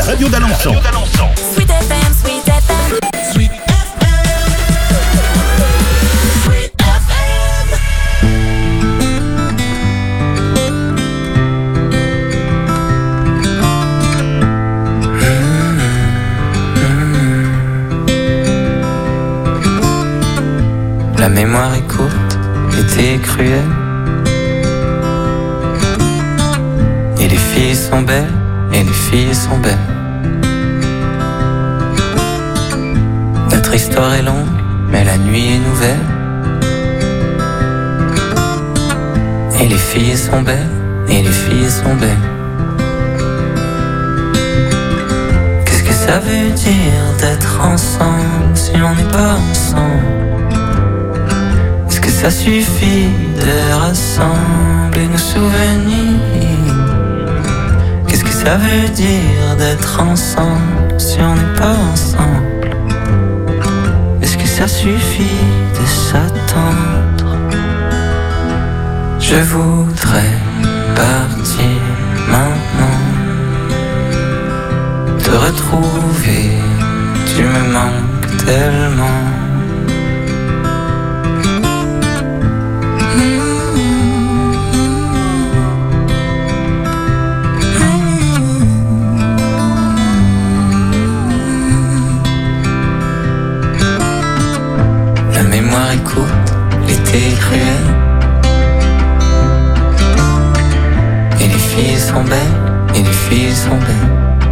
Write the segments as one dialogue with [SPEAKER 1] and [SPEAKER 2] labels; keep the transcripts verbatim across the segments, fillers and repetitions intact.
[SPEAKER 1] radio d'Alençon.
[SPEAKER 2] Sweet F M, Sweet F M. Sweet F M. Sweet F
[SPEAKER 3] M. La mémoire est courte, l'été est cruel. Et les filles sont belles, et les filles sont belles. Notre histoire est longue, mais la nuit est nouvelle. Et les filles sont belles, et les filles sont belles. Qu'est-ce que ça veut dire d'être ensemble si on n'est pas ensemble? Est-ce que ça suffit de rassembler nos souvenirs? Qu'est-ce que ça veut dire d'être ensemble si on n'est pas ensemble? Est-ce que ça suffit de s'attendre? Je voudrais partir maintenant, te retrouver, tu me manques tellement. La mémoire est courte, l'été est cruel. Et les filles sont belles, et les filles sont belles.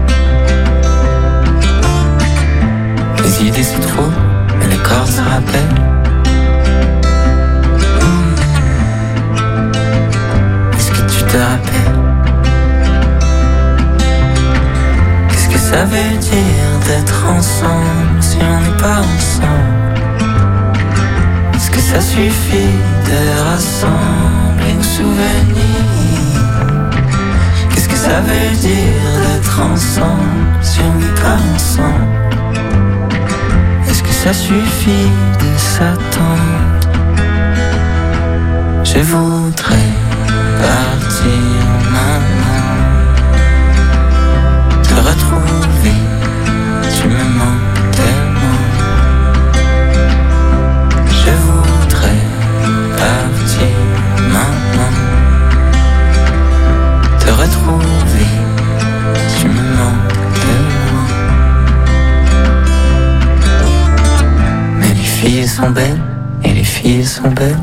[SPEAKER 3] Les idées se trouvent, mais les corps se rappellent. Est-ce que tu te rappelles? Qu'est-ce que ça veut dire d'être ensemble si on n'est pas ensemble? Est-ce que ça suffit de rassembler nos souvenirs? Qu'est-ce que ça veut dire d'être ensemble si on n'est pas ensemble? Est-ce que ça suffit de s'attendre? Je voudrais partir maintenant, te retrouver, tu me manques tellement. Je voudrais partir maintenant, te retrouver, tu me manques tellement. Mais les filles sont belles, et les filles sont belles.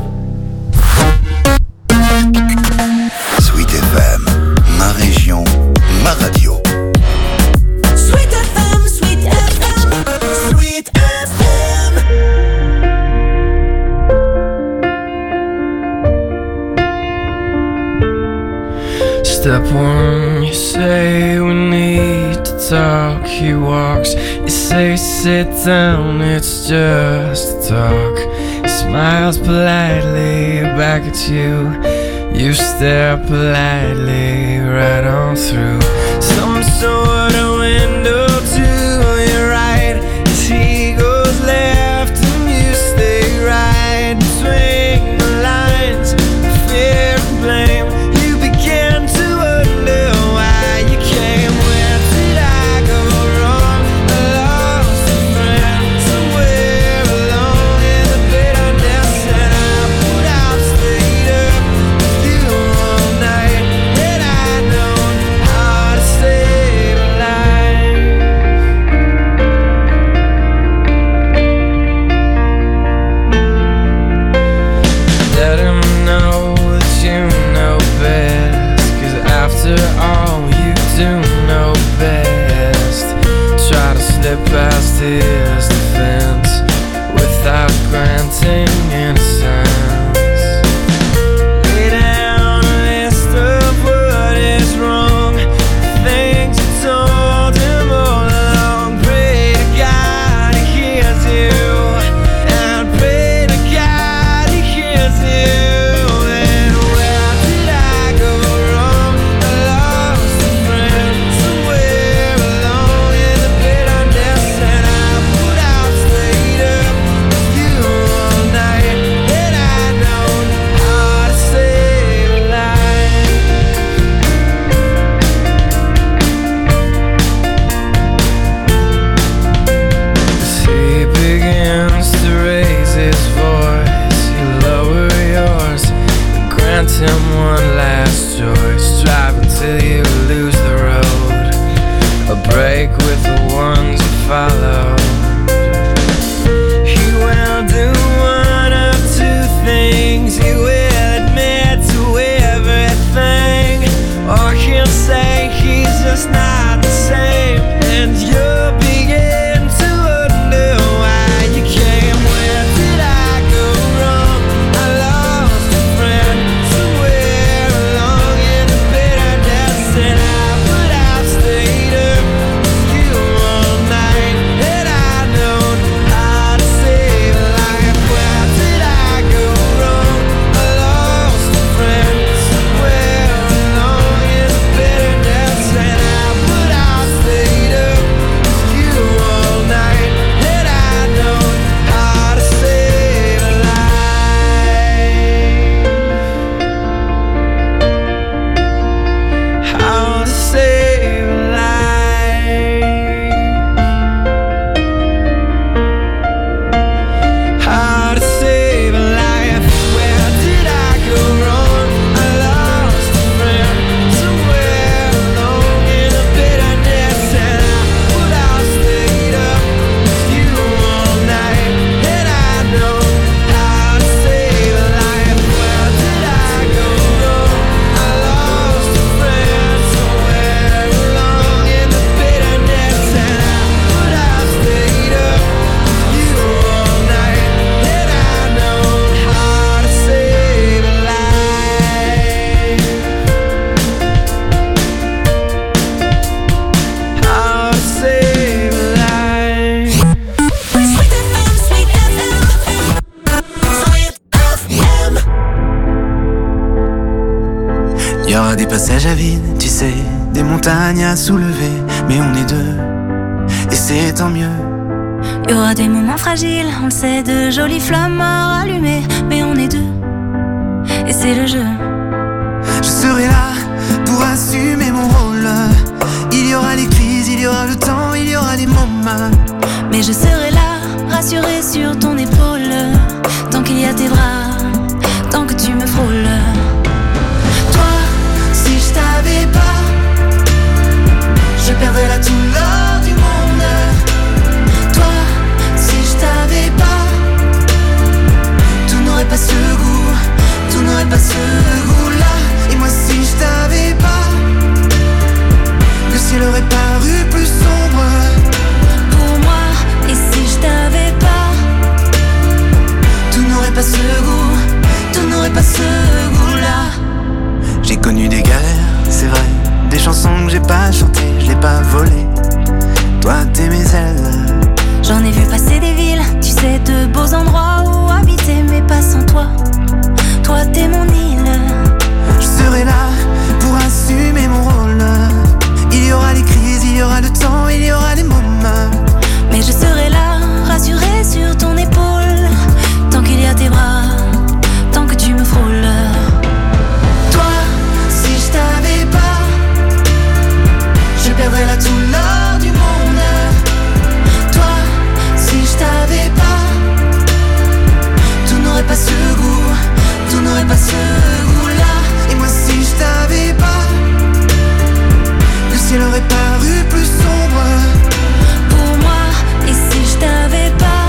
[SPEAKER 1] Sweet F M, ma région, ma radio.
[SPEAKER 2] Sweet F M, Sweet F M, Sweet F M.
[SPEAKER 4] Step one, you say we need to talk. He walks, you say sit down, it's just talk. He smiles politely back at you. You stare politely right on through some sort of window to your right. As he goes left and you stay right, between the lines of fear and blame. You begin to wonder why you came. Where did I go wrong? I lost a friend somewhere along in the bitterness, and I would have stayed up with you all night had I known how to save a life. him one last choice. Drive until you lose the road, a break with the ones you follow. He will do one of two things. He will admit to everything, or he'll say he's just not the same, and you'll begin to wonder why you came. Where did I go wrong? I lost a friend somewhere along in the bitterness, and I would have stayed up with you all night had I known how to save a life. Where did I go wrong? I lost a friend somewhere along in the bitterness, and I would have stayed up with you all night had I known how to save a life. How to save a life. How to save a life. Where did I go wrong? I lost a friend somewhere along in the bitterness, and I would have stayed up with you all night had I known how to save a life. Where did I go wrong? I lost a friend somewhere along in the bitterness, and I would have stayed up with you all night had I known how to save a life. How to save a life.
[SPEAKER 2] Sweet F M, Sweet F M, Sweet F M.
[SPEAKER 3] Y aura des passages à vide, tu sais, des montagnes à soulever, mais on est deux, et c'est tant mieux.
[SPEAKER 5] Y aura des moments fragiles, on le sait, de jolies flammes à rallumer, mais on est deux, et c'est le jeu.
[SPEAKER 3] Je serai là pour assumer mon rôle. Il y aura les crises, il y aura le temps, il y aura les moments.
[SPEAKER 5] Mais je serai là, rassurée sur ton épaule, tant qu'il y a tes bras, tant que tu me frôles.
[SPEAKER 3] Toi, si je t'avais pas, je perdrais là tout l'or du monde. Toi, si je t'avais pas, tout n'aurait pas ce goût, tout n'aurait pas ce goût-là. Et moi, si je t'avais pas, le ciel aurait paru plus sombre.
[SPEAKER 5] Pour moi, et si je t'avais pas,
[SPEAKER 3] Tout n'aurait pas ce goût, tout n'aurait pas ce goût-là. J'ai connu des galères, c'est vrai, des chansons que j'ai pas chantées, je l'ai pas volées. Toi, t'es mes ailes.
[SPEAKER 5] j'en ai vu passer des villes, tu sais, de beaux endroits où habiter, mais pas sans toi. Toi, t'es mon île.
[SPEAKER 3] Je serai là pour assumer mon rôle. Il y aura les crises, il y aura le temps, il y aura les moments.
[SPEAKER 5] Mais je serai là, rassurée sur ton épaule, tant qu'il y a tes bras, tant que tu me frôles.
[SPEAKER 3] Toi, si je t'avais pas, je perdrais là tout l'or du monde. Toi, si je t'avais pas, tout n'aurait pas ce goût, tout n'aurait pas ce goût-là. Et moi, si je t'avais pas, le ciel aurait paru plus sombre.
[SPEAKER 5] Pour moi, et si je t'avais pas,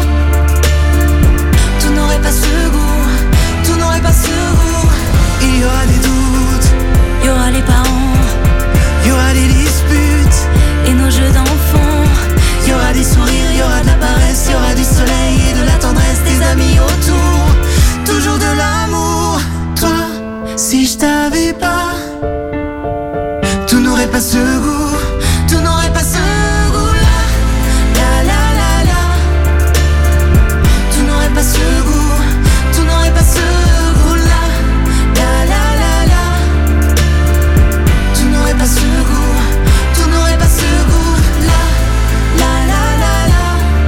[SPEAKER 3] Tout n'aurait pas ce goût, tout n'aurait pas ce goût. Il y aura des doutes,
[SPEAKER 5] y aura les parents
[SPEAKER 3] il y aura des disputes,
[SPEAKER 5] et nos jeux d'enfants.
[SPEAKER 3] il y aura des sourires, il y aura de la paresse, il y aura du soleil et de la tendresse, des amis autour, toujours de l'amour. Toi, si je t'avais pas, tout n'aurait pas ce goût, tout n'aurait pas ce goût-là. La la la la, tout n'aurait pas ce goût, tout n'aurait pas ce goût-là. La la la la, tout n'aurait pas ce goût, tout n'aurait pas ce goût-là. La la la la,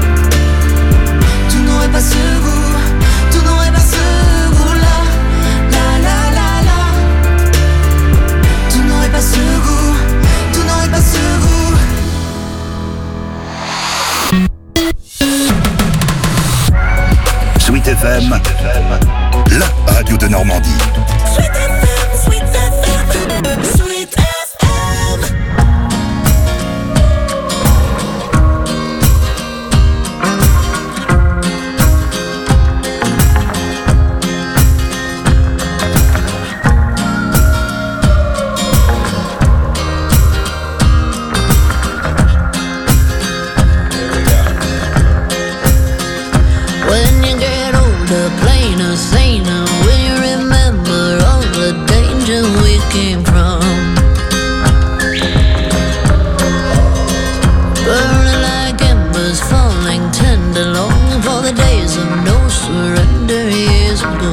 [SPEAKER 3] tout n'aurait pas ce goût, tout n'aurait pas ce goût-là. La la la la, tout n'aurait pas ce goût, tout n'aurait pas ce goût.
[SPEAKER 1] Sweet F M, la radio de Normandie.
[SPEAKER 2] Sweet F M.
[SPEAKER 6] came from. Burning like embers, falling tender, longing for the days of no surrender years ago.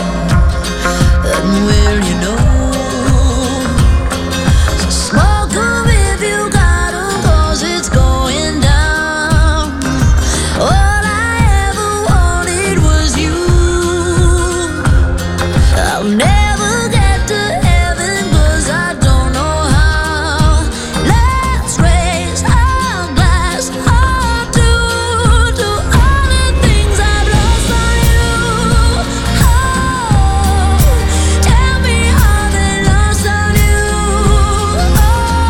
[SPEAKER 6] And will you know? So smoke 'em if you got 'em, 'cause it's going down. All I ever wanted was you. I'll never get to heaven 'cause I don't know how. Let's raise our glass or two to all the things I've lost on you. Oh, tell me how they lost on you. Oh,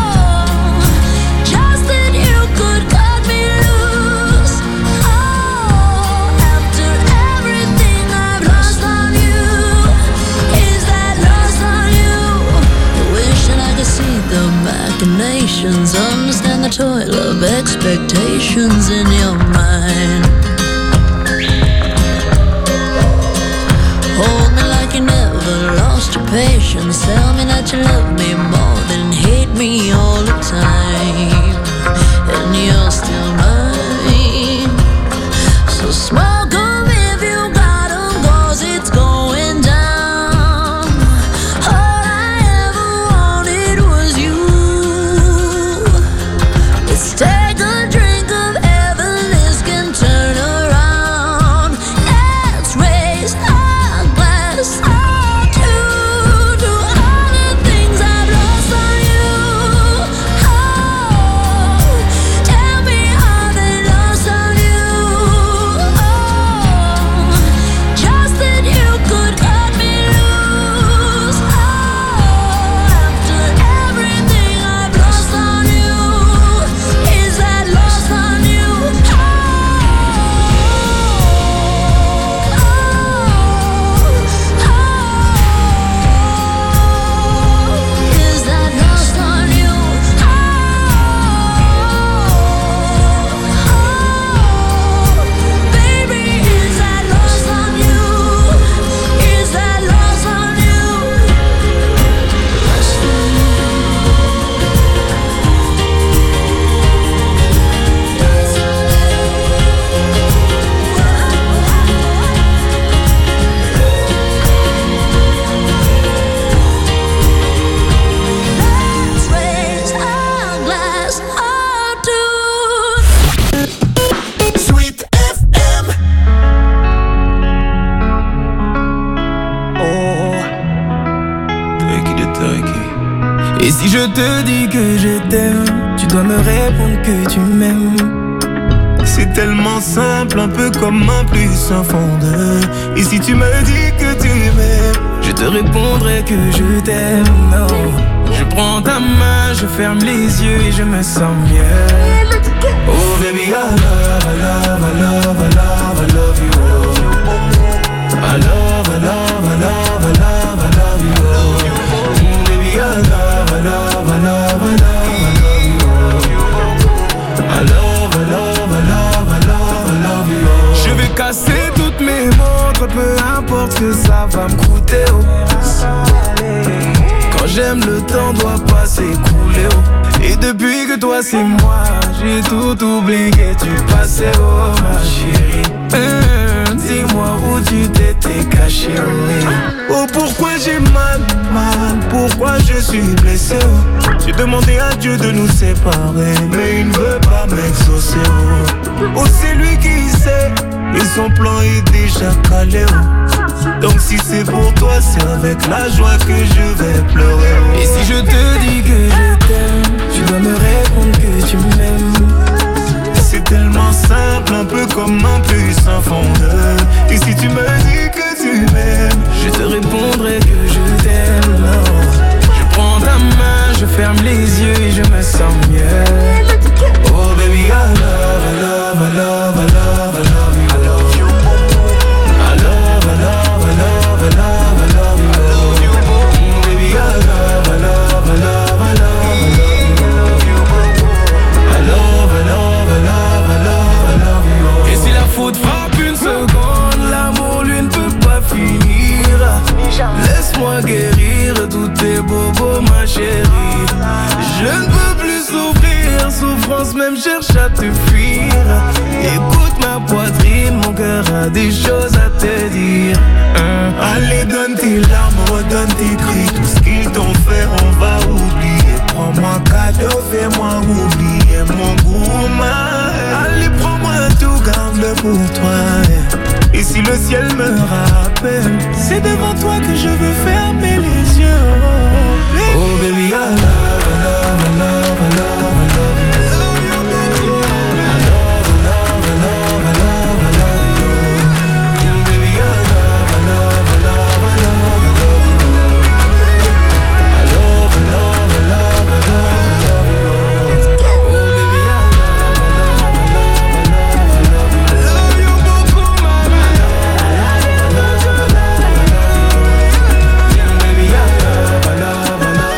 [SPEAKER 6] just that you could cut me loose. Oh, after everything I've lost on you. Is that lost on you? Wishing I could see the machinations, understand the toil of expectations in your mind. Hold me like you never lost your patience. Tell me that you love me more than hate me all the time. And you're still mine. So smoke 'em if you got 'em, 'cause it's going down. All I ever wanted was you. Let's take a drink of heaven, this can turn around. Let's raise our glass or two to all the things I've lost on you. Oh, tell me how they lost on you. Oh, just that you could cut me loose. Oh, after everything I've lost on you. Is that lost on you? Oh, oh, oh. Is that lost on you? Oh, oh, baby, is that lost on you? Is that lost on you? Let's raise our glass or two.
[SPEAKER 2] Sweet F M.
[SPEAKER 4] Et si je te dis que je t'aime, tu dois me répondre que tu m'aimes.
[SPEAKER 7] C'est tellement simple, un peu comme un plus un fond de. Et si tu me dis que tu m'aimes,
[SPEAKER 4] Je te répondrai que je t'aime. Non. Je prends ta main, je ferme les yeux et je me sens mieux.
[SPEAKER 7] oh baby, I love, I love, I love, I love, I love you. I love, I love, I love, I love, I love you. Mm, baby, I love, I love, I love, I love, I love you. I love, I love, I love, I love, I love you.
[SPEAKER 4] Je vais casser toutes mes montres, peu importe ce que ça va me coûter. Oh. Quand j'aime, le temps doit pas s'écouler. Oh. Et depuis que toi c'est moi, j'ai tout oublié, tu passais, oh ma chérie. Hum, dis-moi où tu t'étais caché. Oh.
[SPEAKER 7] Oh pourquoi j'ai mal, mal, pourquoi je suis blessé. Oh. J'ai demandé à Dieu de nous séparer, mais il ne veut pas m'exaucer. Oh, oh c'est lui qui sait, et son plan est déjà calé. Oh. Donc si c'est pour toi, c'est avec la joie que je vais pleurer. Oh.
[SPEAKER 4] Et si je te dis que je t'aime, tu dois me répondre que tu m'aimes.
[SPEAKER 7] C'est tellement simple, un peu comme un plus un fondeur. Et si tu me dis que tu m'aimes,
[SPEAKER 4] je te répondrai que je t'aime. Non. Je prends ta main, je ferme les yeux et je me sens mieux.
[SPEAKER 7] oh baby, I love, I love, I love, I love, I love you. I love you. I love, I love, I love, I love, I love you. I love you. Mm, baby, I
[SPEAKER 4] Je ne peux plus souffrir, souffrance même cherche à te fuir. Écoute ma poitrine, mon cœur a des choses à te dire. hein.
[SPEAKER 7] Allez, donne tes larmes, redonne tes cris. Tout ce qu'ils t'ont fait, on va oublier. Prends-moi cadeau, fais-moi oublier mon goût. Allez, prends-moi tout, garde-le pour toi. Et si le ciel me rappelle, c'est devant toi que je veux fermer les yeux. Oh baby, I love, I love, I love, I love, I love you. I love, I love, I love, I love, I love you. Baby, I love, I love, I love, I love, I love you. I love, I love, I love, I love, I love you. Oh baby, I love, I love, I love, I love, I love you. I love you beaucoup, mama. I love, I love, I love, I love you. Baby, I love, I love, I love, I love you.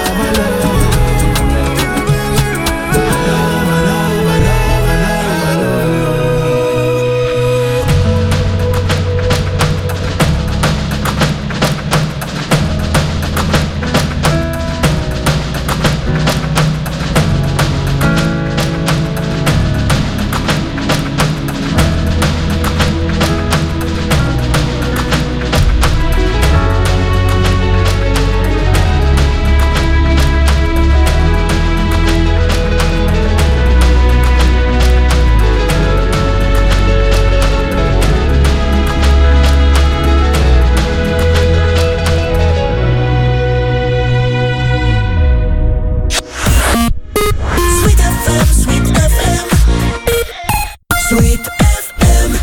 [SPEAKER 2] Sweet F M, Sweet F M, Sweet F M.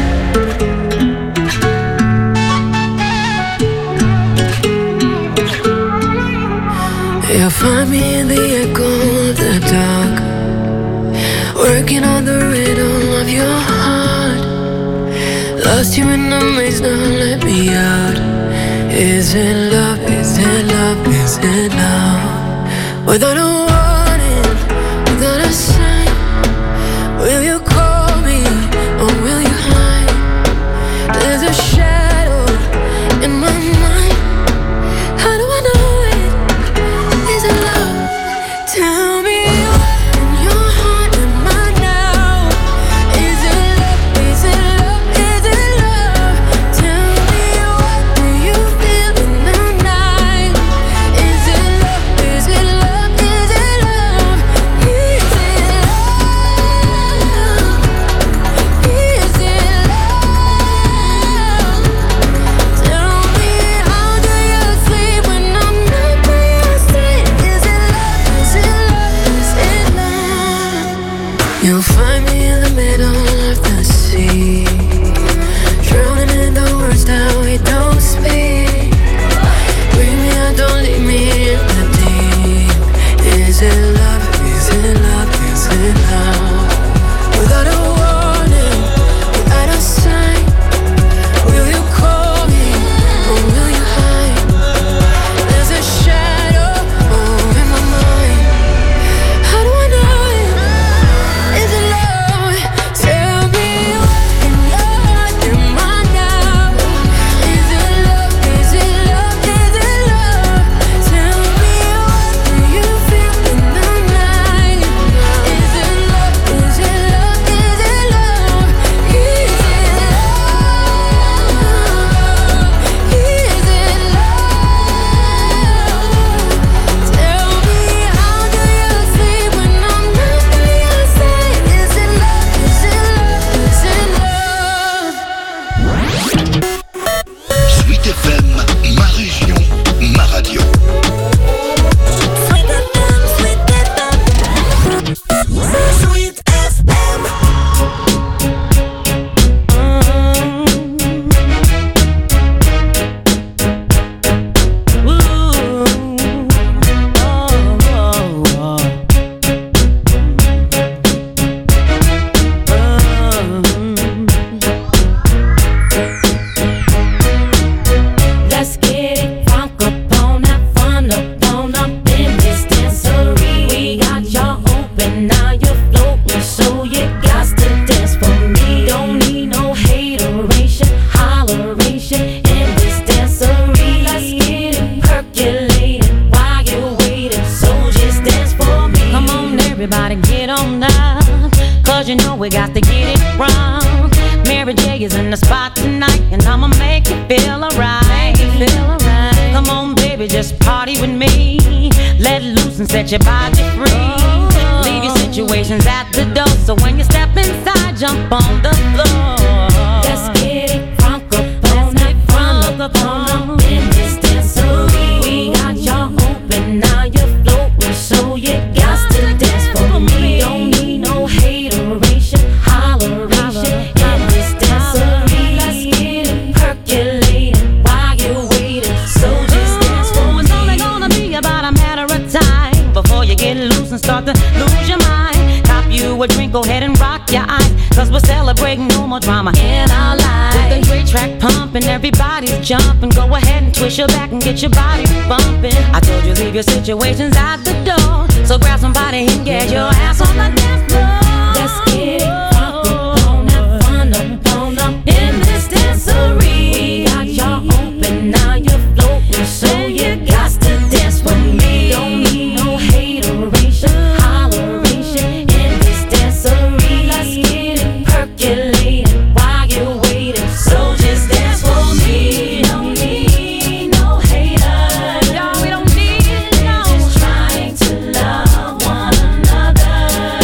[SPEAKER 6] You'll find me in the echo of the dark, working on the rhythm of your heart. Lost you in the maze, now let me out. Is it love, is it love, is it love? Without a warning, without a sign, will you call me or will you hide? There's a shadow in my mind. How do I know it? Is it love? Tell me what in your heart am I now? Is it love? Is it love? Is it love? Tell me what do you feel in the night? Is it love? Is it love? Is it
[SPEAKER 8] you know we got to get it wrong. Mary J is in the spot tonight, and I'ma make you feel alright. Feel alright. Come on, baby, just party with me. Let loose and set your body free. Leave your situations at the door, so when you step inside, jump on the floor. Let's get it crunk up on that front up on in this dancery. We got y'all open, now you're floating, so you got to dance for me. Don't need no hateration, holleration in this dancery. Let's get it percolating while you're waiting, so just dance for me. It's only gonna be about a matter of time before you get loose and start to lose your mind. Cop you a drink, go ahead and rock your eyes, cause we're celebrating no more drama in our lives. With the great track pumping, everybody's jumping. Go ahead and twist your back and get your body bumping. I told you leave your situations at the door, so grab somebody and get your ass on the dance floor. Let's get it crunk up on that fun up on up in this dancery. We got y'all open, now you're floating, so you got to dance with me. Don't need no hateration, holleration in this dancery. Let's get it percolating while you're waiting, so just dance for me. Don't need no haters, no, we don't need no. We're just trying to love one another.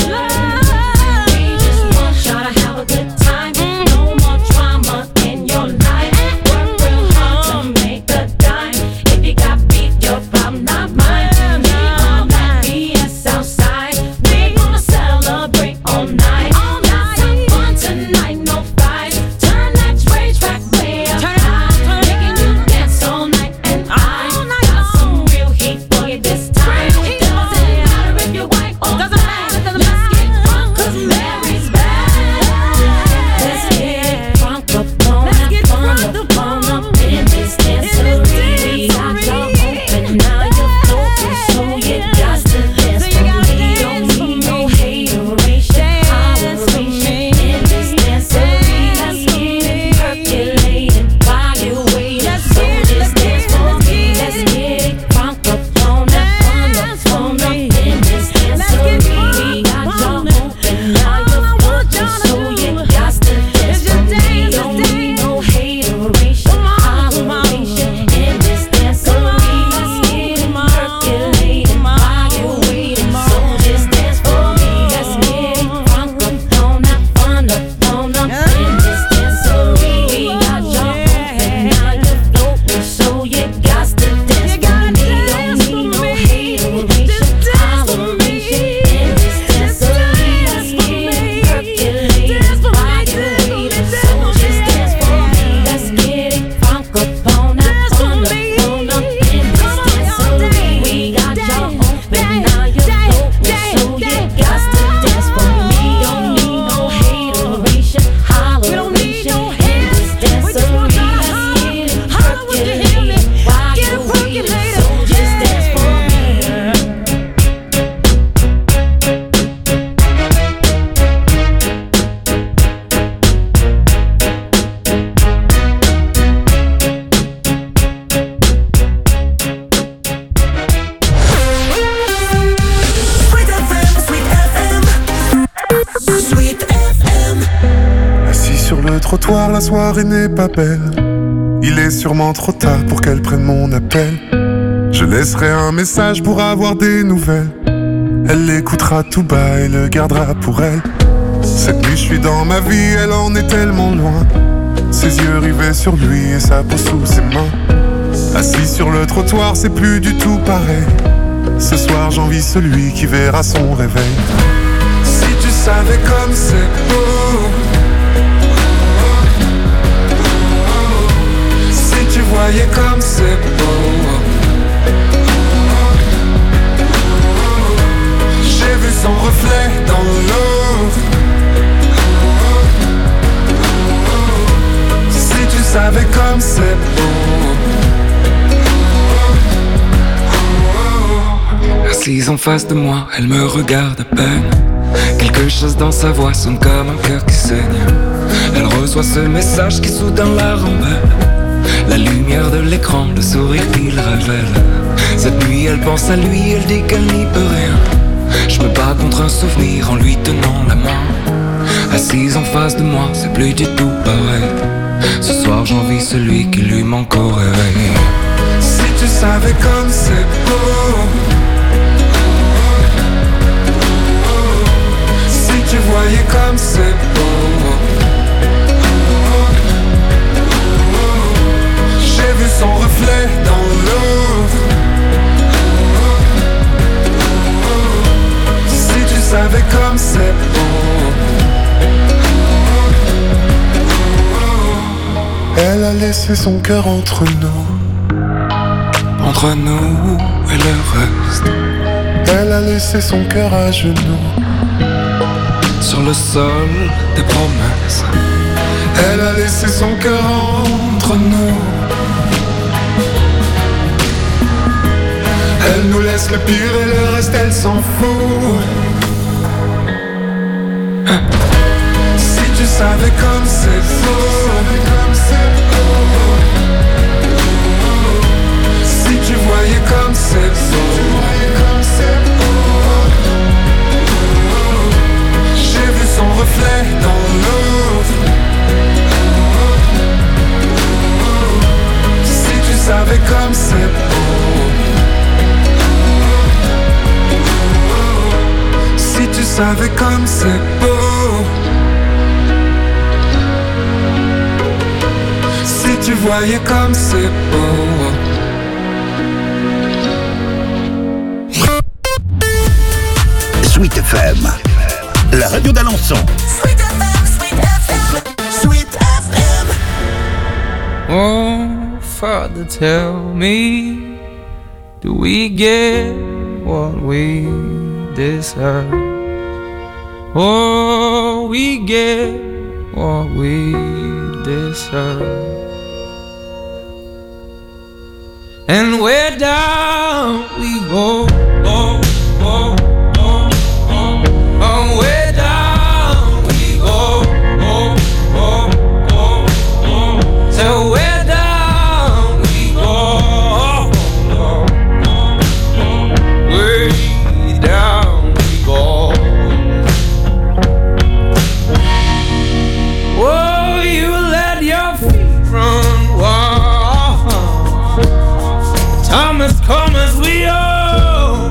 [SPEAKER 8] We just want y'all to have a good time. No more drama in your life. Work real hard to make a dime. If you got beef, your problem, not mine. Leave all that B S outside. We're gonna celebrate all night. Got some fun tonight, no fights. Turn that rage track way up high, making you dance all night. And I got some real heat for you this time. It doesn't matter if you're white or black. Let's get drunk 'cause Mary's back. Let's get drunk up on that fun up on up in this dancery. We got y'all open, now you're floating, so you got to dance for me. Don't need no hateration, holleration in this dancery. Let's get it percolating while you're waiting, so just dance for me. Let's get it crunk up on that fun up on up in this dancery. We got y'all open, now you're floating, so you got to dance for me. Don't need no hateration, holleration in this dancery. Let's get it percolating while you're waiting, so just dance for me. Let's get it crunk up on that fun up on up in this dancery. We got y'all open, now you're floating, so you got to dance for me. Don't need no hateration, holleration in this dancery. Let's get it percolating while you're waiting, so just dance for me. Let's get it crunk up on that fun up on up in this dancery. We got y'all open, now you're floating, so you got to dance for me. Don't need no hateration, holleration in this dancery. Let's get it percolating while you're waiting, so just dance for me.
[SPEAKER 2] Sweet F M, Sweet F M, Sweet F M.
[SPEAKER 9] Assis sur le trottoir, la soirée n'est pas belle. Il est sûrement trop tard pour qu'elle prenne mon appel. Je laisserai un message pour avoir des nouvelles. Elle l'écoutera tout bas et le gardera pour elle. Cette nuit je suis dans ma vie, elle en est tellement loin. Ses yeux rivés sur lui et sa peau sous ses mains. Assis sur le trottoir, c'est plus du tout pareil. Ce soir j'envie celui qui verra son réveil. Si tu savais comme c'est beau, si tu voyais comme c'est beau. J'ai vu son reflet dans l'eau. Si tu savais comme c'est beau.
[SPEAKER 3] Assise en face de moi, elle me regarde à peine. Quelque chose dans sa voix sonne comme un cœur qui saigne. Elle reçoit ce message qui soudain la rembelle. La lumière de l'écran, le sourire qu'il révèle. Cette nuit elle pense à lui, elle dit qu'elle n'y peut rien. Je me bats contre un souvenir en lui tenant la main.
[SPEAKER 4] Assise en face de moi, c'est plus du tout pareil. Ce soir j'envie celui qui lui manque au réveil.
[SPEAKER 9] Si tu savais comme c'est beau, si tu voyais comme c'est beau. J'ai vu son reflet dans l'eau. Si tu savais comme c'est beau. Elle a laissé son cœur entre nous,
[SPEAKER 4] entre nous et le reste.
[SPEAKER 9] Elle a laissé son cœur à genoux,
[SPEAKER 4] sur le sol des promesses.
[SPEAKER 9] Elle a laissé son cœur entre nous. Elle nous laisse le pire et le reste elle s'en fout. Si tu savais comme c'est beau, si tu voyais comme c'est beau. J'ai vu son reflet dans l'eau. Si tu savais comme c'est beau. Si tu savais comme c'est beau. Si tu voyais comme c'est beau.
[SPEAKER 1] Sweet F M, la radio d'Alençon.
[SPEAKER 2] Sweet F M, Sweet F M, Sweet F M.
[SPEAKER 4] Oh, Father, tell me, do we get what we deserve? Oh, we get what we deserve. And where down we go, oh, oh, oh, oh, oh, where down we go, oh, oh, oh, oh, so where down we go, oh, oh, oh, oh, way down we go. Oh, you let your feet run wild. Time has come as we all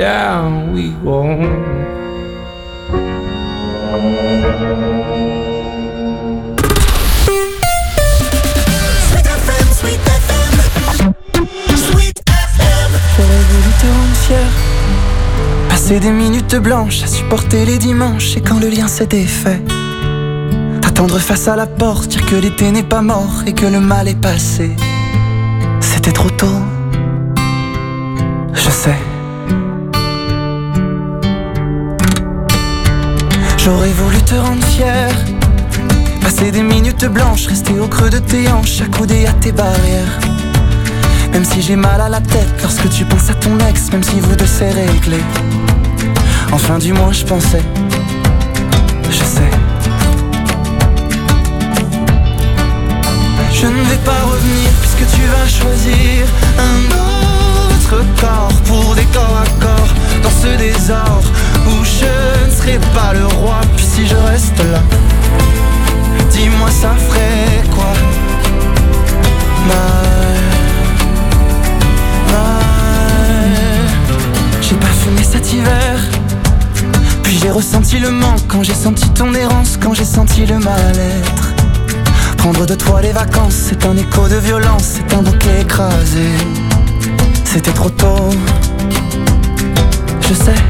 [SPEAKER 4] down we go.
[SPEAKER 2] Sweet F M, Sweet F M, Sweet F M.
[SPEAKER 3] J'aurais voulu te rendre fier, passer des minutes blanches à supporter les dimanches. Et quand le lien s'est défait, attendre face à la porte, dire que l'été n'est pas mort et que le mal est passé. C'était trop tôt, je sais. J'aurais voulu te rendre fier, passer des minutes blanches, rester au creux de tes hanches, accoudé à tes barrières. Même si j'ai mal à la tête lorsque tu penses à ton ex, même si vous deux c'est réglé. Enfin du moins je pensais, je sais. Je ne vais pas revenir puisque tu vas choisir un autre corps pour des corps à corps dans ce désordre où je ne serai pas le roi. Puis si je reste là, dis-moi ça ferait quoi? Mal, mal. J'ai parfumé cet hiver, puis j'ai ressenti le manque quand j'ai senti ton errance, quand j'ai senti le mal-être. Prendre de toi les vacances, c'est un écho de violence, c'est un bouquet écrasé. C'était trop tôt, je sais.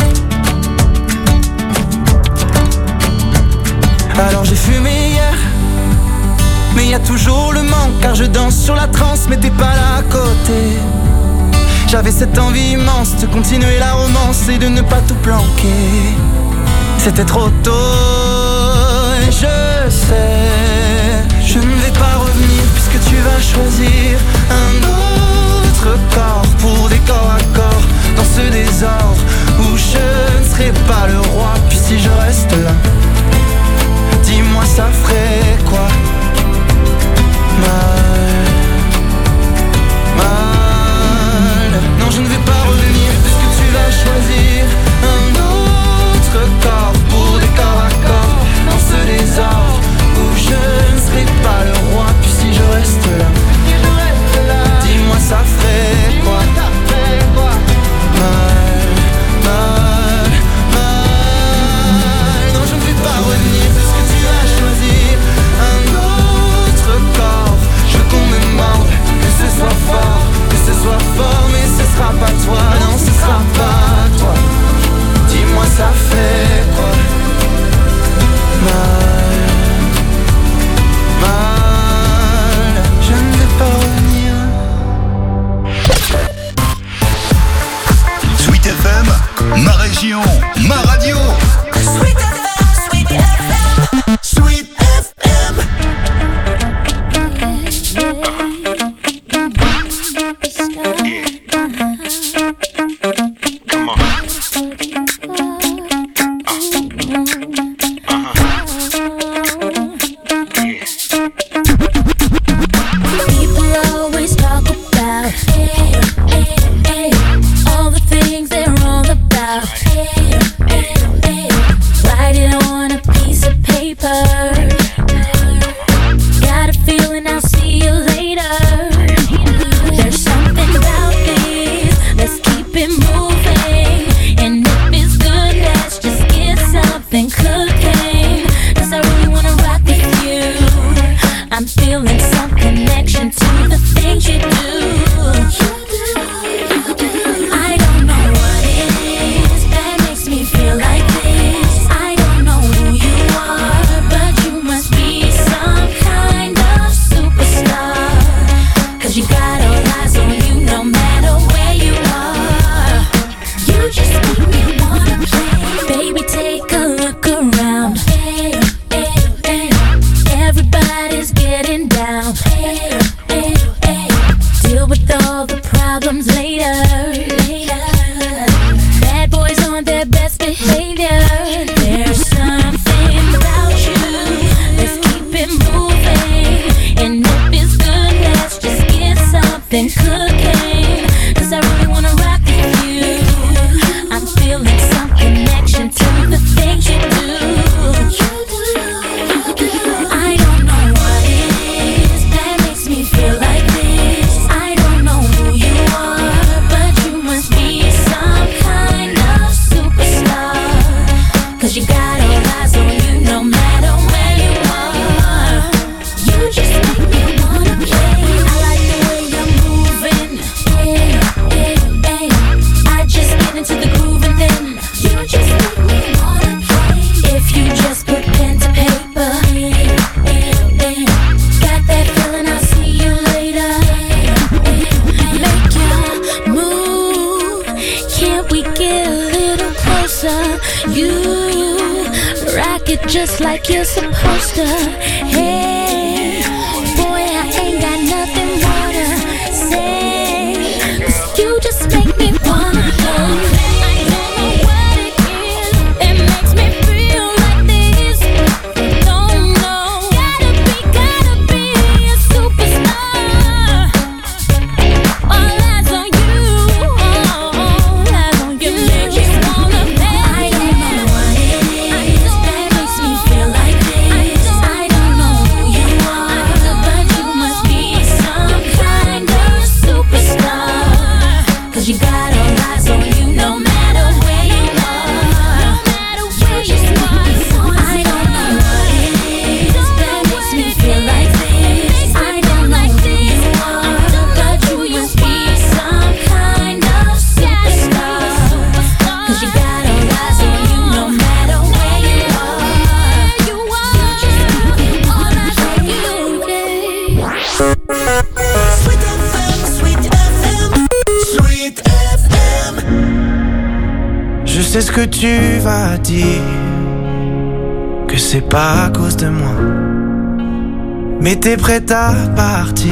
[SPEAKER 3] Alors j'ai fumé hier, mais y a toujours le manque, car je danse sur la transe, mais t'es pas là à côté. J'avais cette envie immense de continuer la romance et de ne pas tout planquer. C'était trop tôt, et je sais. Je ne vais pas revenir puisque tu vas choisir un autre corps pour des corps à corps dans ce désordre où je ne serai pas le roi. Puis si je reste là, dis-moi ça ferait quoi? Mal, mal. Non, je ne vais pas revenir puisque tu vas choisir un autre corps pour des corps à corps dans ce désordre où je ne serai pas le roi. Puis si je reste là, dis-moi ça ferait quoi? Mal, mal, mal. Non, je ne vais pas revenir puisque tu vas choisir un autre corps. Je veux qu'on me morde, que ce soit fort, que ce soit fort, mais ce sera pas toi. Non, ce sera pas toi. Dis-moi ça fait quoi? Mal, mal. Je ne vais pas revenir.
[SPEAKER 1] Sweet F M, ma région, ma radio.
[SPEAKER 2] Sweet F M, Sweet F M, Sweet F M.
[SPEAKER 10] Come on.
[SPEAKER 6] People always talk about hey, hey, hey, all the things they're wrong about. Hey, hey, hey, write it on a piece of paper. Got a feeling I'll see you later. There's something about this, let's keep it moving. And if it's good, let's just get something cooking. 'Cause I really wanna rock with you. I'm feeling some connection to the things you do. I don't know what it is that makes me feel like this. I don't know who you are, but you must be some kind of superstar. 'Cause you got all eyes on you no matter where you are. You rock it just like you're supposed to. Hey, boy, I ain't got nothing more to say, 'cause you just make me wanna go.
[SPEAKER 4] C'est ce que tu vas dire, que c'est pas à cause de moi, mais t'es prête à partir,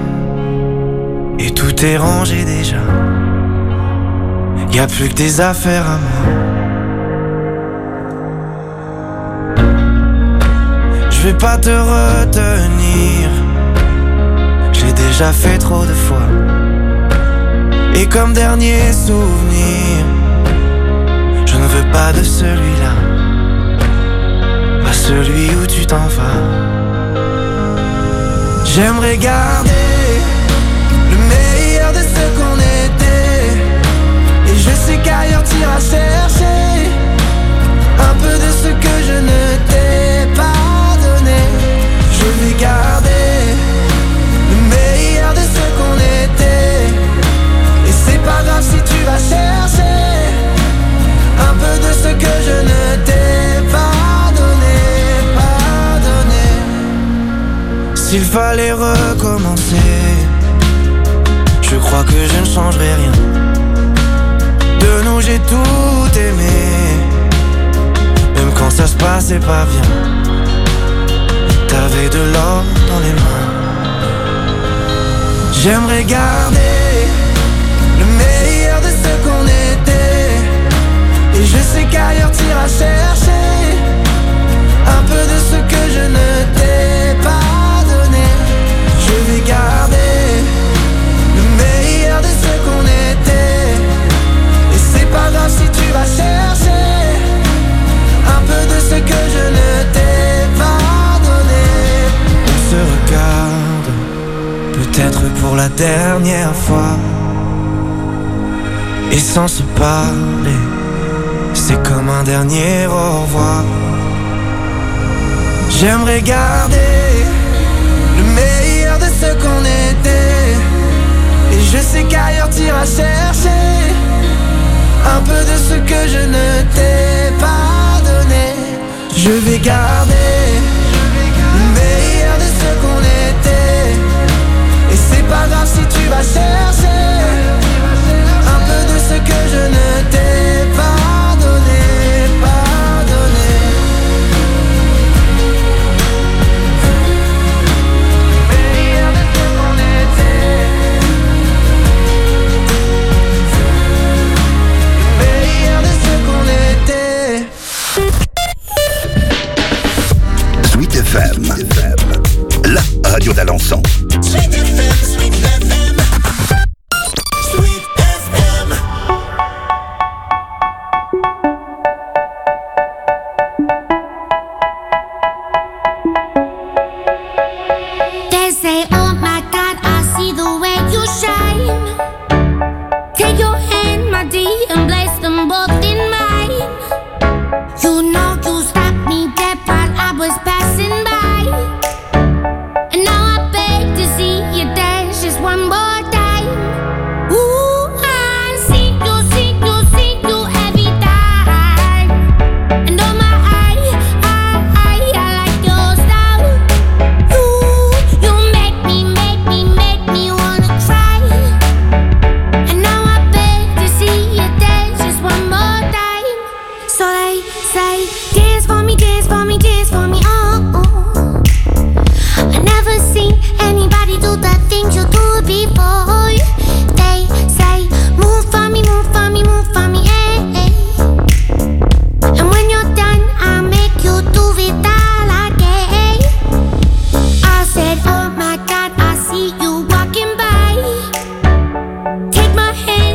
[SPEAKER 4] et tout est rangé déjà. Y'a plus que des affaires à moi. Je vais pas te retenir, j'ai déjà fait trop de fois. Et comme dernier souvenir, je ne veux pas de celui-là, pas celui où tu t'en vas. J'aimerais garder le meilleur de ce qu'on était, et je sais qu'ailleurs t'iras chercher un peu de ce que je ne t'ai pas donné. Je vais garder le meilleur de ce qu'on était, et c'est pas grave si tu vas chercher un peu de ce que je ne t'ai pas donné, pas donné. S'il fallait recommencer, je crois que je ne changerai rien. De nous j'ai tout aimé, même quand ça se passait pas bien. T'avais de l'or dans les mains. J'aimerais garder le meilleur de ce qu'on était, et je sais qu'ailleurs t'iras chercher un peu de ce que je ne t'ai pas donné. Je vais garder le meilleur de ce qu'on était, et c'est pas grave si tu vas chercher un peu de ce que je ne t'ai pas donné. On se regarde, peut-être pour la dernière fois, et sans se parler, c'est comme un dernier au revoir. J'aimerais garder le meilleur de ce qu'on était, et je sais qu'ailleurs t'iras chercher un peu de ce que je ne t'ai pas donné. Je vais garder le meilleur de ce qu'on était, et c'est pas grave si tu vas chercher un peu de ce que je ne t'ai pas donné, pas donné. Meilleur de ce qu'on était, meilleur de ce qu'on était.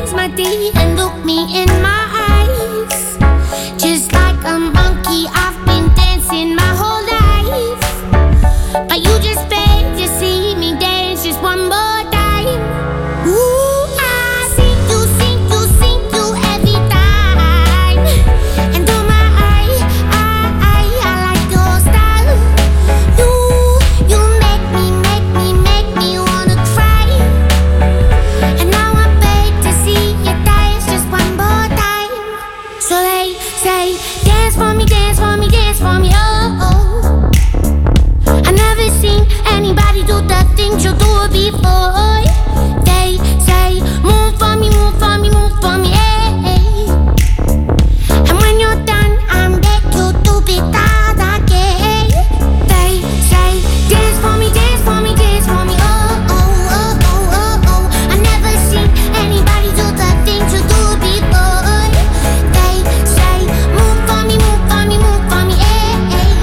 [SPEAKER 10] raise my D and look me in my eyes. Just like a monkey, I've been dancing my whole life. But you just beg to see me dance just one more time. Ooh, I see you, see you, see you every time. And oh my, I, I, I like your style. You, you make me, make me, make me wanna cry. And now I beg to see you dance just one more time. So they say, dance for me, dance for me, dance for me, oh, oh. I never seen anybody do the things you do before. They say, move for me, move for me, move for me, hey. And when you're done, I make you do it all again. They say, dance for me, dance for me, dance for me, oh, oh, oh, oh, oh, oh. I never seen anybody do the things you do before. They say, move for me, move for me, move for me, hey.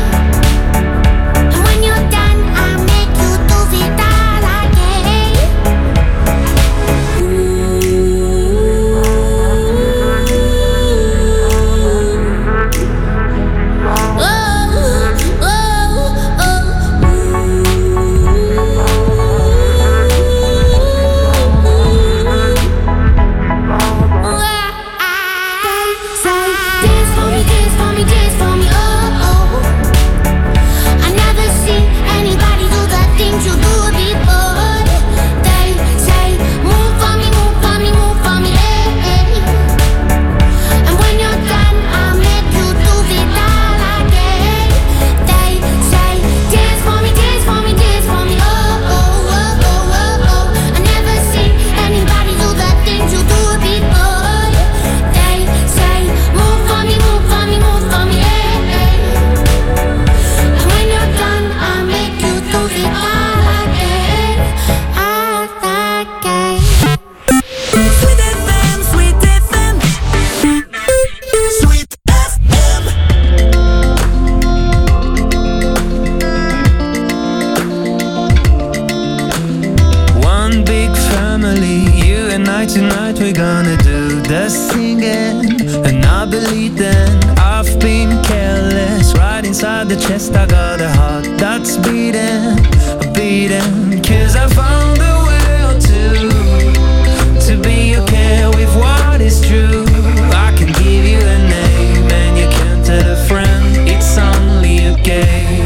[SPEAKER 10] And when you're done, I make you do it all again. Oh, say, dance for me, dance for me, dance for me, oh, oh. I never seen anybody do the things you do before. They say, move for me, move for me, move for me, hey. And when you're done, I'll make you do it all again. They say, dance for me, dance for me, dance for me, oh, oh, oh, oh, oh, oh. I never seen anybody do the things you do before. They say, move for me, move for me, move for me, hey. And when you're done, I'll make you do it all again, all again.
[SPEAKER 2] Sweet F M, Sweet F M, Sweet F M.
[SPEAKER 3] One big family, you and I tonight, we're gonna do the singing. And I believe then I've been careless. Right inside the chest I got a heart that's beating, beating. Cause I found a way to, to be okay with what is true. I can give you a name and you can tell a friend it's only a game.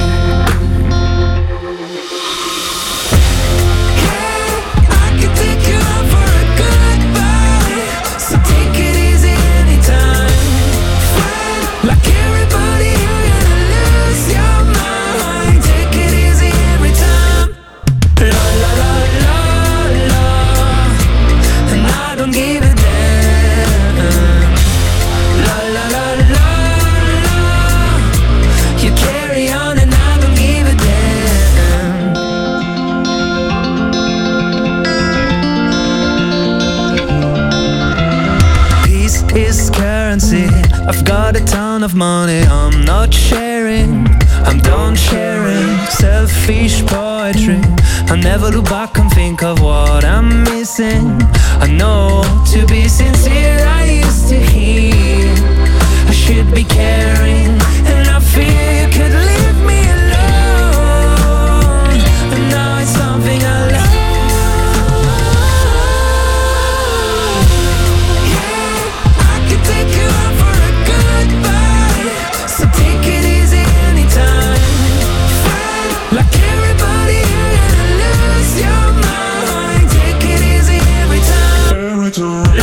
[SPEAKER 3] I can take you out for a goodbye, so take it easy anytime. Like everybody, you're gonna lose your mind. Take it easy every time. La la la la la, and I don't give a damn. La la la la la, you carry on and I don't give a damn. Peace is currency. I've got a ton of money, I'm not sharing. I'm done sharing selfish poetry. I never look back and think of what I'm missing. I know to be sincere I used to hear I should be caring, and I fear you could leave me alone. And now it's something I love. I can take you out for a goodbye, so take it easy anytime. Like everybody, you're gonna lose your mind. Take it easy every time.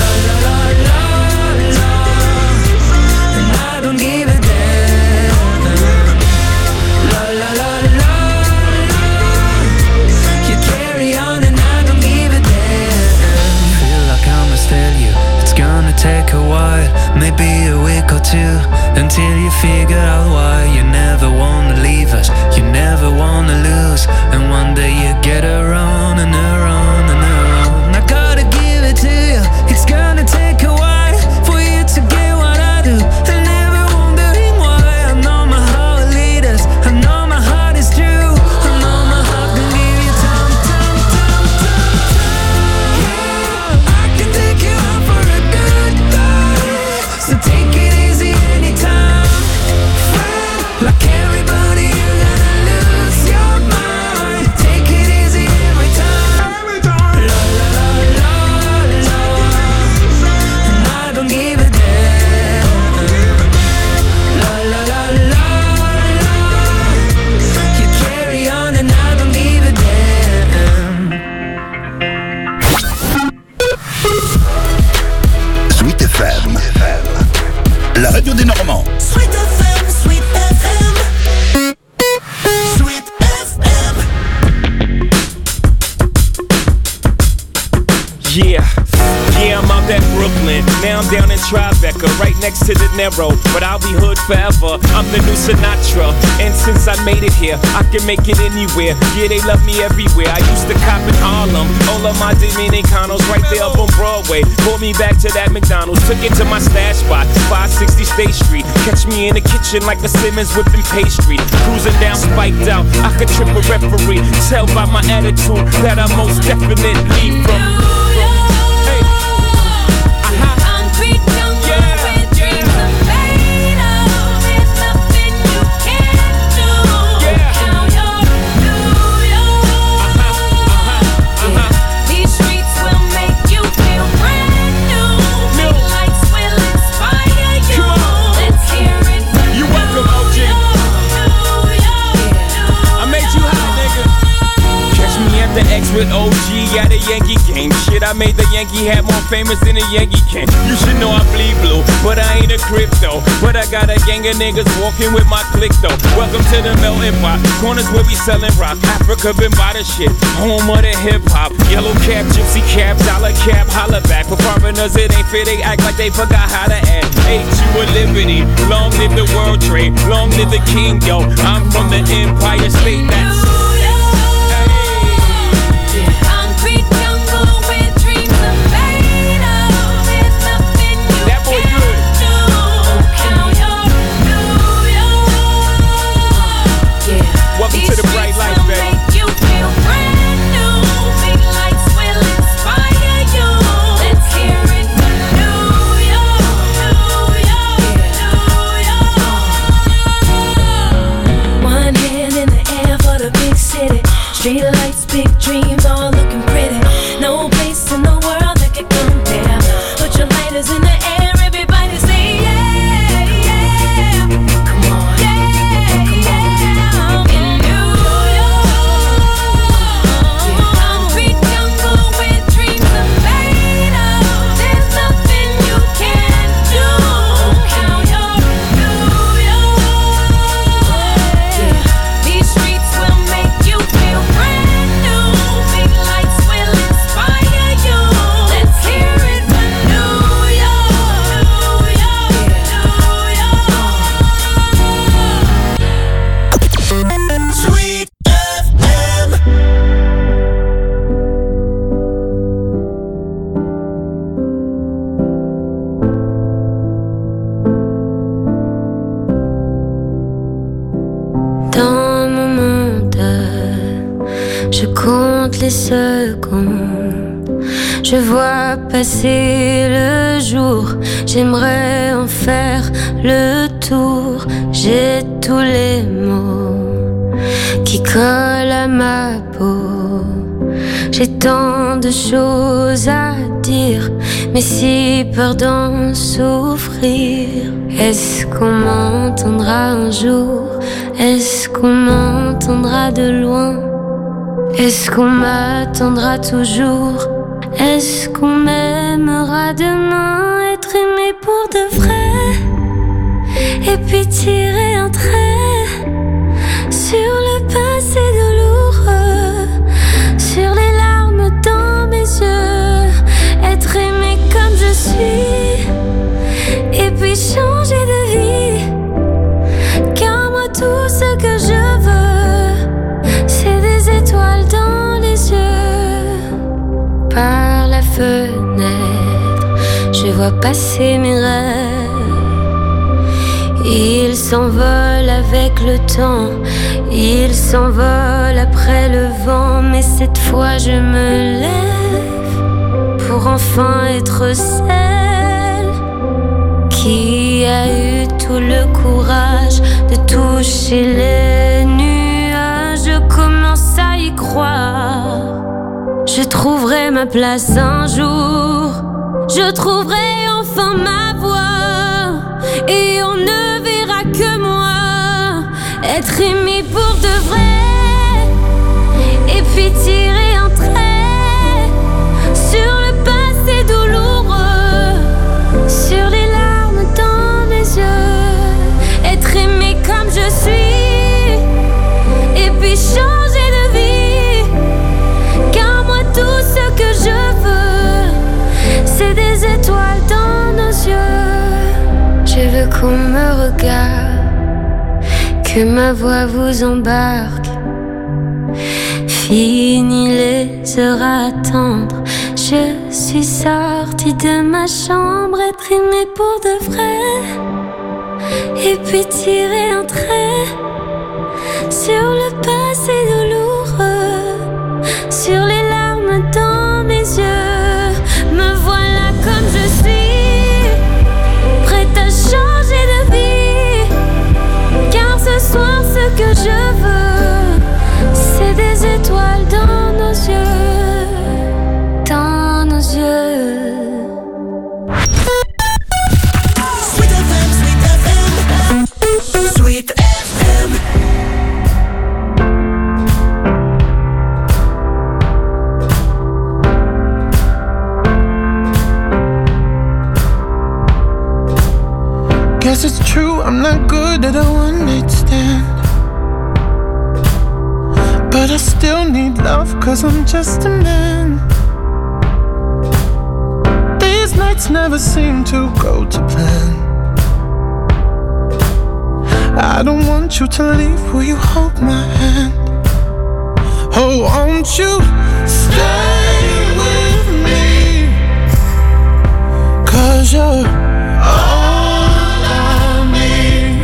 [SPEAKER 1] radio des Normands.
[SPEAKER 2] Sweet F M, Sweet F M. Sweet F M.
[SPEAKER 11] Yeah, yeah, I'm out at Brooklyn. Now I'm down in Tribeca, right next to the Narrow. But I'll be hood forever. I'm the new Sinatra. And since I made it here, I can make it anywhere. Yeah, they love me everywhere. I used to cop in Harlem. All of my Dominicanos right there up on Broadway. Pulled me back to that McDonald's. Took it to my stash spot, five sixty State Street. Catch me in the kitchen like a Simmons whipping pastry. Cruising down, spiked out. I could trip a referee. Tell by my attitude that I most definitely from. With O G at a Yankee game. Shit, I made the Yankee hat more famous than a Yankee can. You should know I bleed blue, but I ain't a crypto. But I got a gang of niggas walking with my click though. Welcome to the melting pot. Corners where we selling rock. Africa been by the shit. Home of the hip hop. Yellow cap, gypsy cap, dollar cap, holla back. For foreigners it ain't fair, they act like they forgot how to act. Ain't you a liberty? Long live the world trade. Long live the king, yo. I'm from the Empire State. That's to the bright light, baby. Make you feel brand new. Big lights will inspire you. Let's hear it from New York, New York, New York. One hand in the air for the big city. Street lights, big dreams, all looking pretty. No place in the world that could compare. Put your lighters in the air, everybody say yeah, yeah. Come on, yeah, come on. In New concrete jungle where dreams are made of. There's nothing you can't do. Now you're New York. These streets will make you feel brand new. Big lights will inspire you. Let's hear it from New York, New York, New York. Sweet F M.
[SPEAKER 12] Dans mon monde, je compte les secondes. Je vois passer le jour. J'aimerais en faire le tour. J'ai tous les mots qui collent à ma peau. J'ai tant de choses à dire, mais si peur d'en souffrir. Est-ce qu'on m'entendra un jour? Est-ce qu'on m'entendra de loin? Est-ce qu'on m'attendra toujours? Est-ce qu'on m'aimera demain? Être aimé pour de vrai, et puis tirer un trait sur le passé douloureux, sur les larmes dans mes yeux. Être aimé comme je suis, et puis changer de vie. Car moi tout ce que je veux, c'est des étoiles dans les yeux. Par la fenêtre, je vois passer mes rêves. Ils s'envolent avec le temps, ils s'envolent après le vent. Mais cette fois je me lève pour enfin être celle qui a eu tout le courage de toucher les nuages. Je commence à y croire. Je trouverai ma place un jour. Je trouverai enfin ma voie. Et on ne verra que moi. Être aimé pour de vrai. Et puis tirer un trait sur le passé douloureux, sur les larmes dans mes yeux. qu'on me regarde, que ma voix vous embarque. Fini les heures à attendre, je suis sortie de ma chambre, être aimée pour de vrai, et puis tirer un trait sur le passé douloureux, sur les larmes dans mes yeux. Me voilà comme je suis, prête à changer de vie, car ce soir ce que je veux, c'est des étoiles dans nos yeux, dans nos yeux.
[SPEAKER 2] Sweet F M, Sweet F M, Sweet F M.
[SPEAKER 13] Guess it's true, I'm not good at a one-night stand, but I still need love, cause I'm just a man. These nights never seem to go to plan. I don't want you to leave, will you hold my hand? Oh, won't you stay with me, cause you're all I need.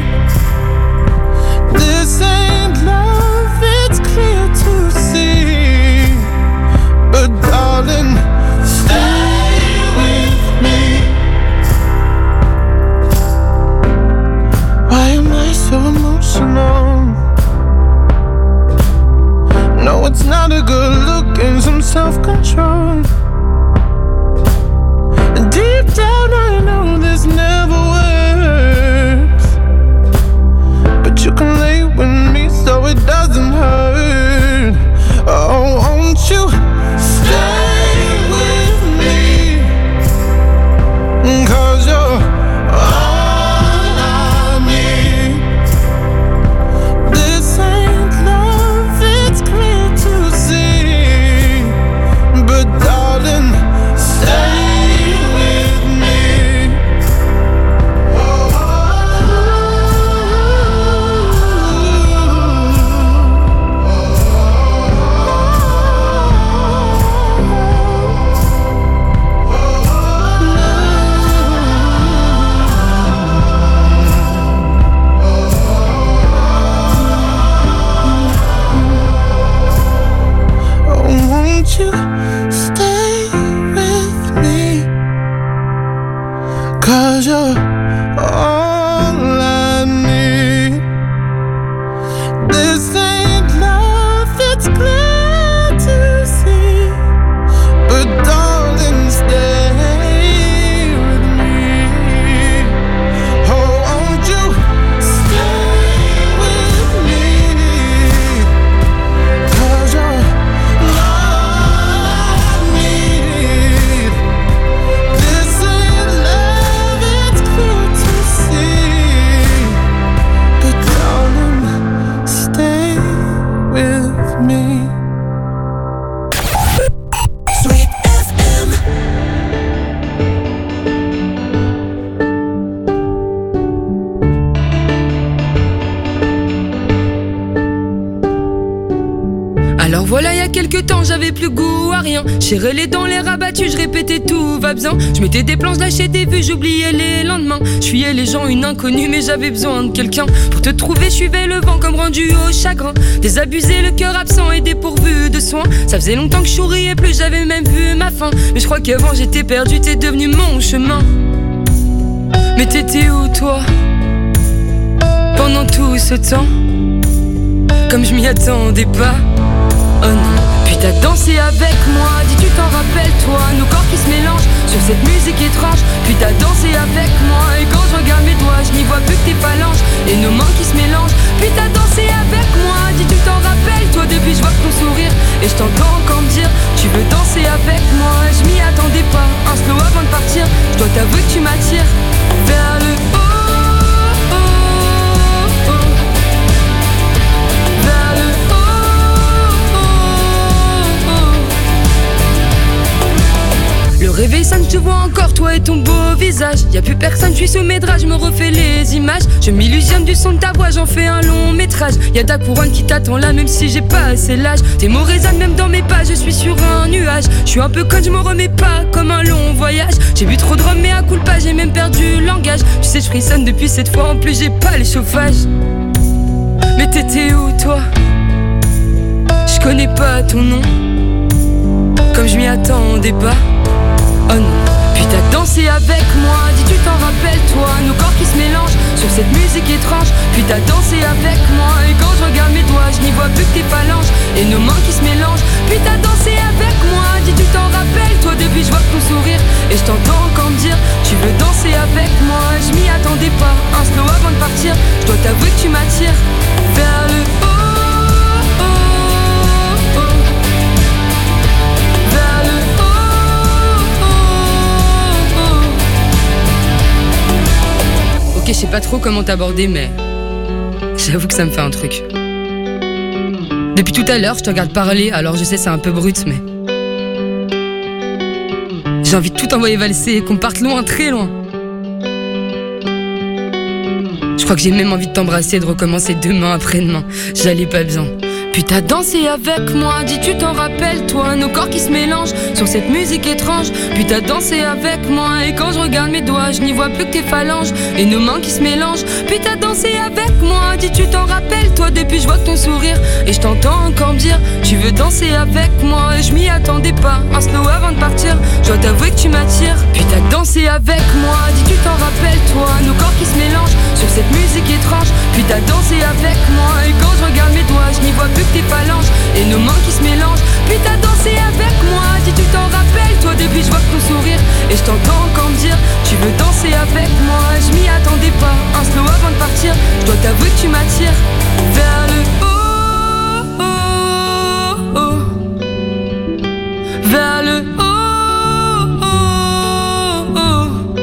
[SPEAKER 13] This ain't love, it's clear to see, but darling, stay with me. Why am I so emotional? No, it's not a good look and some self-control. And deep down I know this never works, but you can lay with me so it doesn't hurt. Oh, won't you stay with me, cause you're all I need. This ain't love, it's clear to see, but darling, stay with me. Oh, won't you stay with me, cause you're all I need. This ain't love, it's clear to see, but darling, stay with me. Oh, won't you stay with me, cause you're all I need. This ain't love, it's clear to see, but darling, stay with me.
[SPEAKER 2] Sweet F M.
[SPEAKER 14] Alors voilà, il y a quelques temps, j'avais plus goût à rien. Serrais les dents, les rabattus, je répétais tout va bien. Je mettais des plans, je lâchais des vues, j'oubliais les lendemains. Je fuyais les gens, une inconnue, mais j'avais besoin de quelqu'un. Pour te trouver, je suivais le vent comme rendu au chagrin. Désabusé, le cœur absent et dépourvu de soins. Ça faisait longtemps que je souriais plus, j'avais même vu ma fin. Mais je crois qu'avant j'étais perdu, t'es devenu mon chemin. Mais t'étais où toi, pendant tout ce temps? Comme je m'y attendais pas. Oh non, puis t'as dansé avec moi, dis tu t'en rappelles toi, nos corps qui se mélangent sur cette musique étrange. Puis t'as dansé avec moi, et quand je regarde mes doigts, je n'y vois plus que tes phalanges et nos mains qui se mélangent. Puis t'as dansé avec moi, dis tu t'en rappelles toi, depuis je vois ton sourire et je t'entends encore me dire tu veux danser avec moi. Je m'y attendais pas, un slow avant de partir, je dois t'avouer que tu m'attires vers le haut. Le réveil sonne, je te vois encore, toi et ton beau visage. Y'a plus personne, je suis sous mes draps, je me refais les images. Je m'illusionne du son de ta voix, j'en fais un long métrage. Y'a ta couronne qui t'attend là, même si j'ai pas assez l'âge. Tes mots résonnent même dans mes pas, je suis sur un nuage. Je suis un peu con, je me remets pas comme un long voyage. J'ai bu trop de rhum, mais à coup de pas, j'ai même perdu le langage. Tu sais, je frissonne depuis cette fois, en plus j'ai pas les chauffages. Mais t'étais où toi? Je connais pas ton nom, comme je m'y attendais pas. Oh non. Puis t'as dansé avec moi, dis tu t'en rappelles toi. Nos corps qui se mélangent sur cette musique étrange. Puis t'as dansé avec moi, et quand je regarde mes doigts, je n'y vois plus que tes phalanges et nos mains qui se mélangent. Puis t'as dansé avec moi, dis tu t'en rappelles toi. Depuis je vois ton sourire et je t'entends encore me dire tu veux danser avec moi. Je m'y attendais pas, un slow avant de partir. Je dois t'avouer que tu m'attires vers le haut. Ok, je sais pas trop comment t'aborder, mais j'avoue que ça me fait un truc. Depuis tout à l'heure, je te regarde parler, alors je sais c'est un peu brut, mais j'ai envie de tout envoyer valser et qu'on parte loin, très loin. Je crois que j'ai même envie de t'embrasser et de recommencer demain après-demain. J'allais pas bien. Puis t'as dansé avec moi, dis tu t'en rappelles toi. Nos corps qui se mélangent sur cette musique étrange. Puis t'as dansé avec moi, et quand je regarde mes doigts, je n'y vois plus que tes phalanges et nos mains qui se mélangent. Puis t'as dansé avec moi, dis tu t'en rappelles toi. Depuis je vois ton sourire et je t'entends encore me dire tu veux danser avec moi. Et je m'y attendais pas, un slow avant de partir. Je dois t'avouer que tu m'attires. Puis t'as dansé avec moi, dis tu t'en rappelles toi. Nos corps qui se mélangent sur cette musique étrange. Puis t'as dansé avec moi, et quand je regarde mes doigts, je n'y vois plus que tes phalanges et nos mains qui se mélangent. Puis t'as dansé avec moi, dis tu t'en rappelles toi. Depuis je vois ton sourire et je t'entends encore me dire